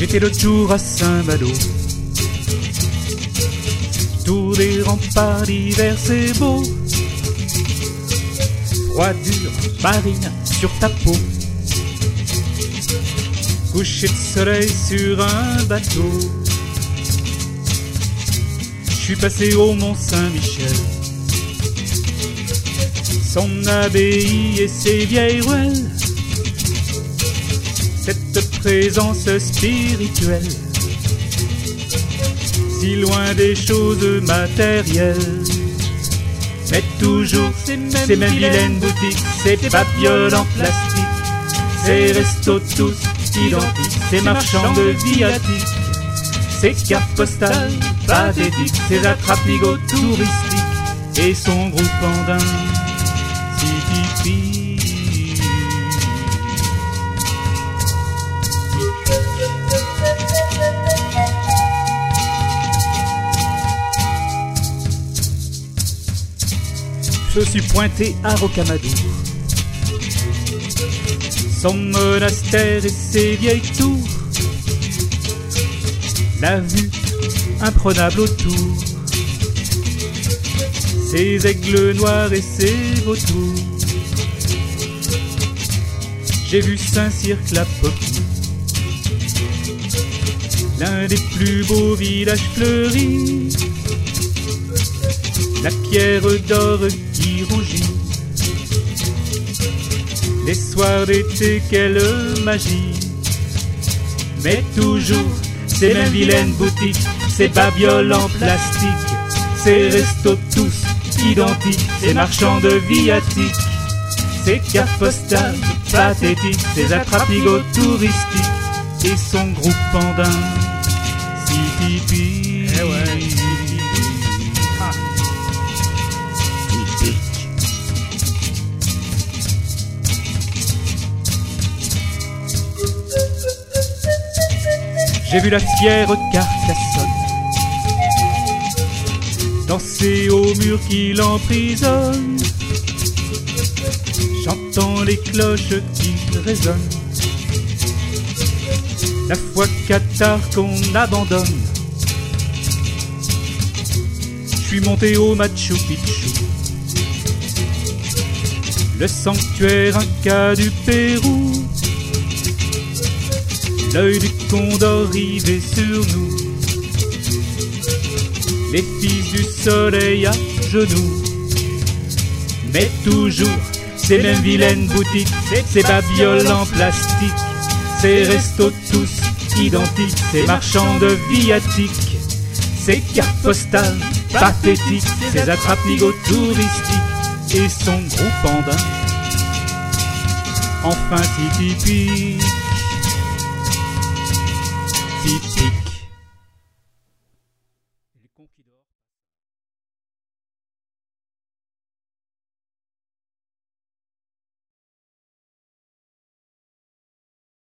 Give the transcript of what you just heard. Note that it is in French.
J'étais le tour à Saint-Malo, tour des remparts d'hiver, c'est beau. Froidure marine sur ta peau, coucher de soleil sur un bateau. Je suis passé au Mont-Saint-Michel, son abbaye et ses vieilles ruelles, cette présence spirituelle, si loin des choses matérielles. Mais toujours ces mêmes vilaines boutiques, ces babioles en plastique, ces restos tous identiques, ces marchands de viatiques, ces cartes postales pathétiques, ces attrape-nigots touristiques et son groupe andin si typique. Je suis pointé à Rocamadour, son monastère et ses vieilles tours, la vue imprenable autour, ses aigles noirs et ses vautours. J'ai vu Saint-Cirque-la-Popie, l'un des plus beaux villages fleuris, la pierre d'or qui rougit, les soirs d'été, quelle magie. Mais toujours ces mêmes vilaines boutiques, ces babioles en plastique, ces restos tous identiques, ces marchands de viatiques, ces cartes postales pathétiques, ces attrape-nigots touristiques et son groupe andin si typique. Eh ouais. J'ai vu la fière Carcassonne danser aux murs qui l'emprisonnent, chantant les cloches qui résonnent. La foi cathare qu'on abandonne. Je suis monté au Machu Picchu, le sanctuaire Inca du Pérou. L'œil du Condor rivé sur nous, les fils du soleil à genoux. Mais toujours ces mêmes vilaines boutiques, ces babioles en plastique, ces restos tous identiques, ces marchands de viatiques, ces cartes postales pathétiques, ces attrape-nigots touristiques et son groupe andin enfin si typique. Typique.